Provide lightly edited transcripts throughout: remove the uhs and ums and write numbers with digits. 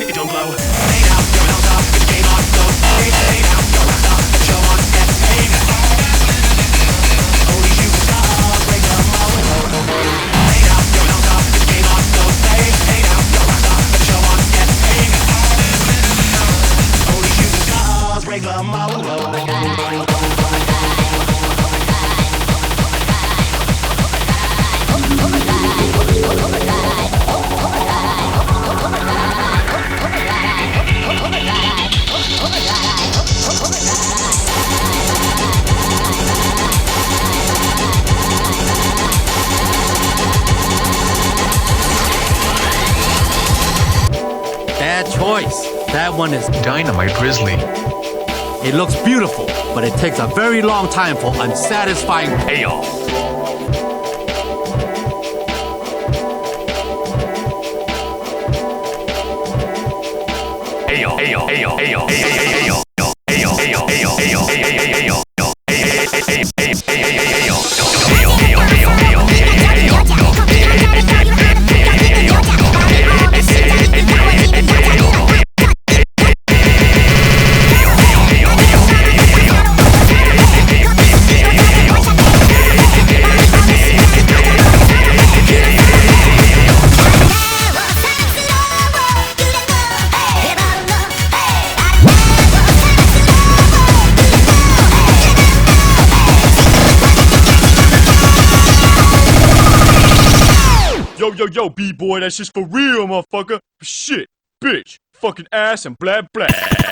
it don't glow. Hey now, going on top, get the game on, go. Hey now, go rock up, the show on. Hey now, only shooting stars break the mold. Hey now, going on top, get the game on, go. Hey now, go rock up, the show on. Hey now, only shooting stars break the mold. Bad choice. That one is Dynamite Grizzly. It looks beautiful, but it takes a very long time for unsatisfying payoff. Ayo, ayo, ayo, ayo, ayo, ayo, ayo, ayo, ayo, ayo, ayo, Yo, B-boy, that's just for real, motherfucker. Shit, bitch, fucking ass and blah, blah.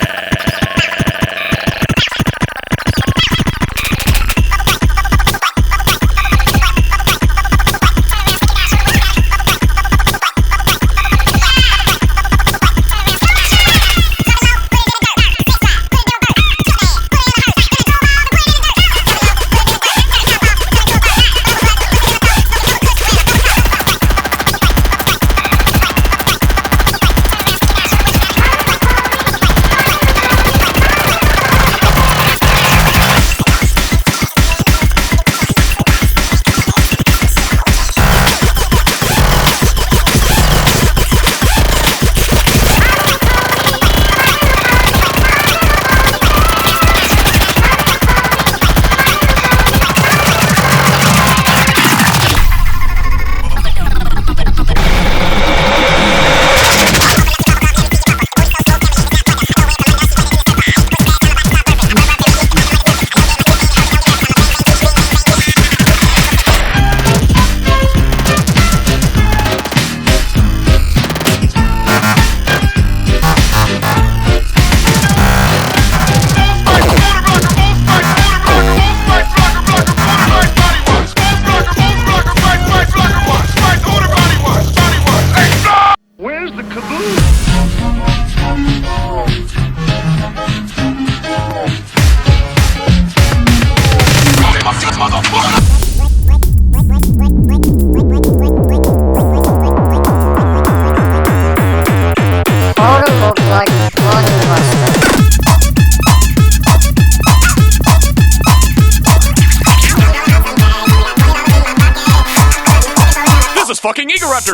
This is fucking Egaraptor!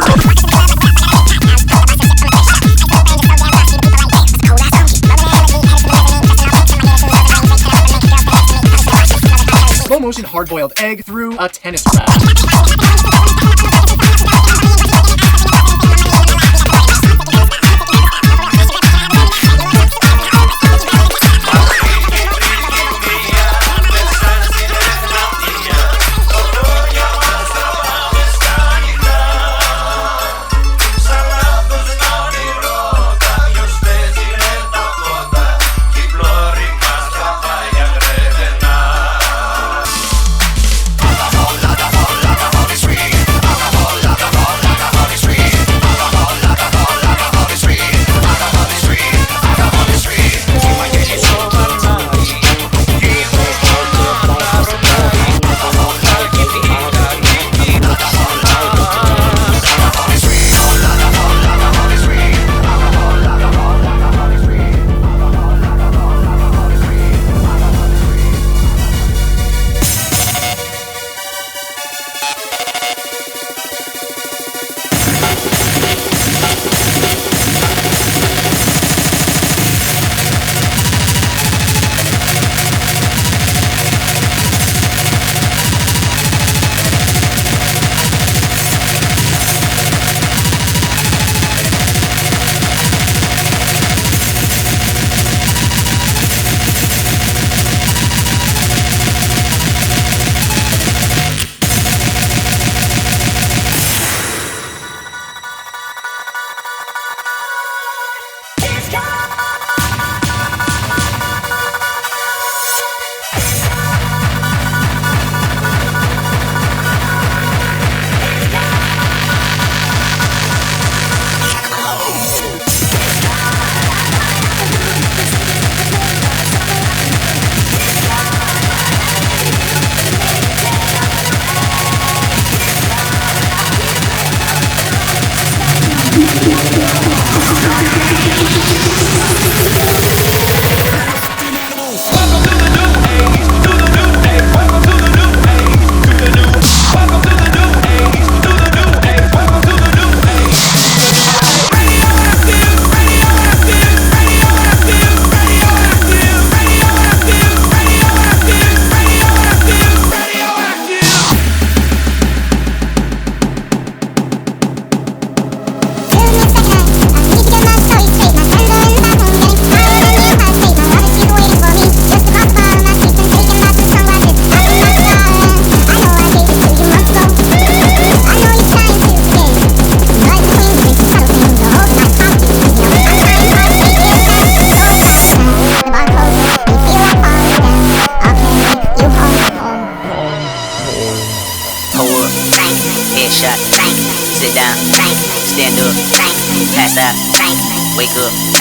Slow motion hard-boiled egg through a tennis rack. Sweet.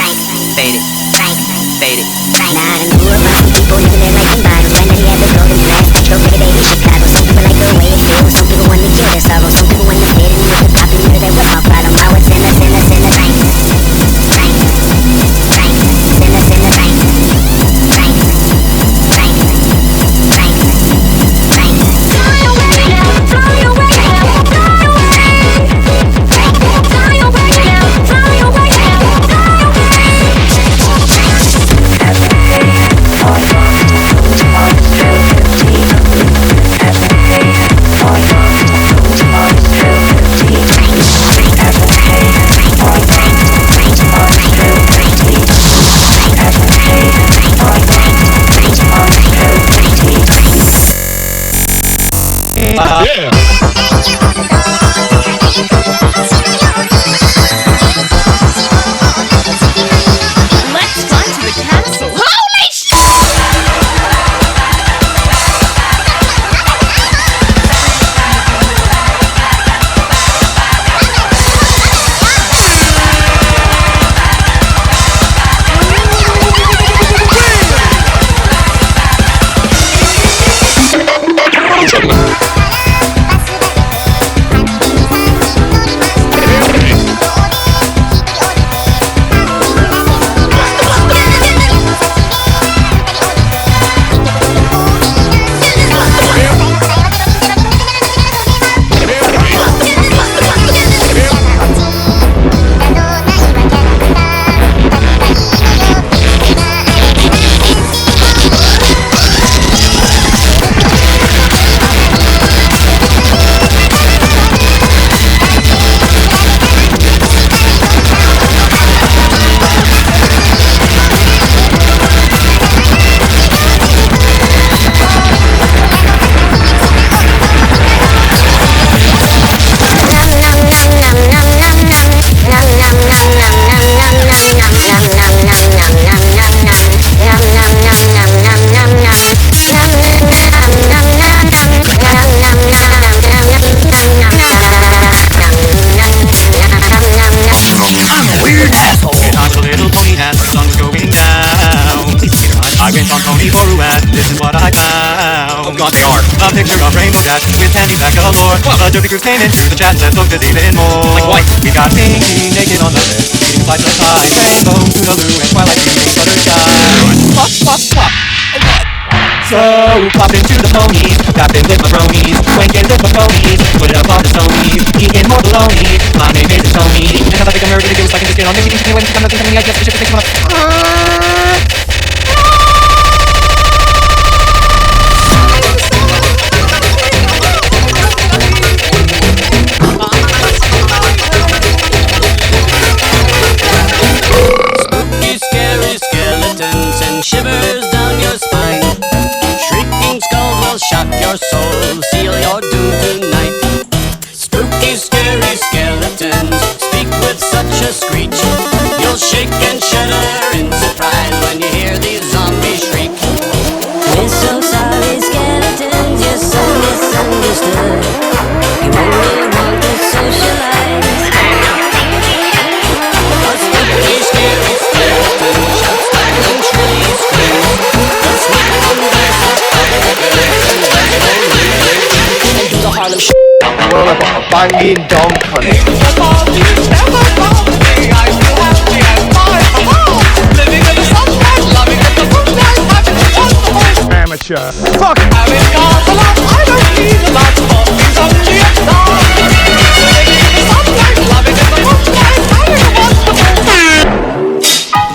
faded, faded. Now I done grew up around some people living their life in bottles. When he had the golden flask, metro every day in Chicago. Some people like the way it feels, some people want to kill their sorrow. Some people want to fit in with the popular, that was my problem. Now it's in a bang, bang, bang, bang, it's in a bang, bang, bang, bang, bang. Fly away now, fly away now, fly away. Fly away now, fly away now, fly Let's fly to the castle. Holy shit! I've been on Tony for Ruan, this is what I found. Oh god, they are. A picture of Rainbow Dash with candy back galore. A dirty cruise came in through the chat and looked as even more. Like what? We got Pinky naked on the bed, eating slices of pie. Rainbow, Toodaloo, and Twilight eating buttersky. Flop, flop, flop. Oh god. So, pop into the ponies, got in with my bronies, wanking with my ponies, put it up on the stonies, eating more baloney. My name is Tony, and I think I'm nerdy to do is like a biscuit on me. When you come up to me, I guess we should take one up. Shivers down your spine. Shrieking skulls will shock your soul, seal your doom tonight. Spooky, scary skeletons speak with such a screech. You'll shake and shudder in surprise when you hear these zombies shriek. We're so sorry, skeletons, you're so misunderstood. You only want to socialize. A spooky, scary skeleton shouts back and shrilly screams. The sweet wonders of Tigers and they do the Harlem Shake. Well, a banging dong cunning. Amateur. Fuck! I don't need a lot of things only a star. Living in the sunlight, loving in the moonlight, having a wonderful time.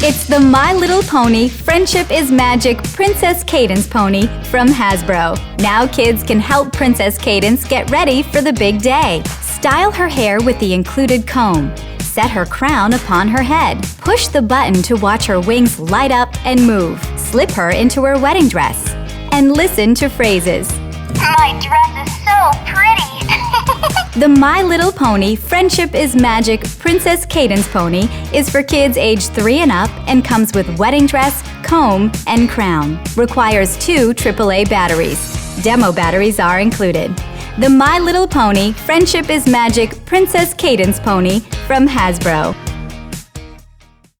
It's the My Little Pony Friendship is Magic Princess Cadence pony from Hasbro. Now kids can help Princess Cadence get ready for the big day. Style her hair with the included comb. Set her crown upon her head. Push the button to watch her wings light up and move. Slip her into her wedding dress. And listen to phrases. My dress is so pretty. The My Little Pony Friendship is Magic Princess Cadence pony is for kids age 3 and up and comes with wedding dress, comb, and crown. Requires 2 AAA batteries. Demo batteries are included. The My Little Pony Friendship is Magic Princess Cadence pony from Hasbro.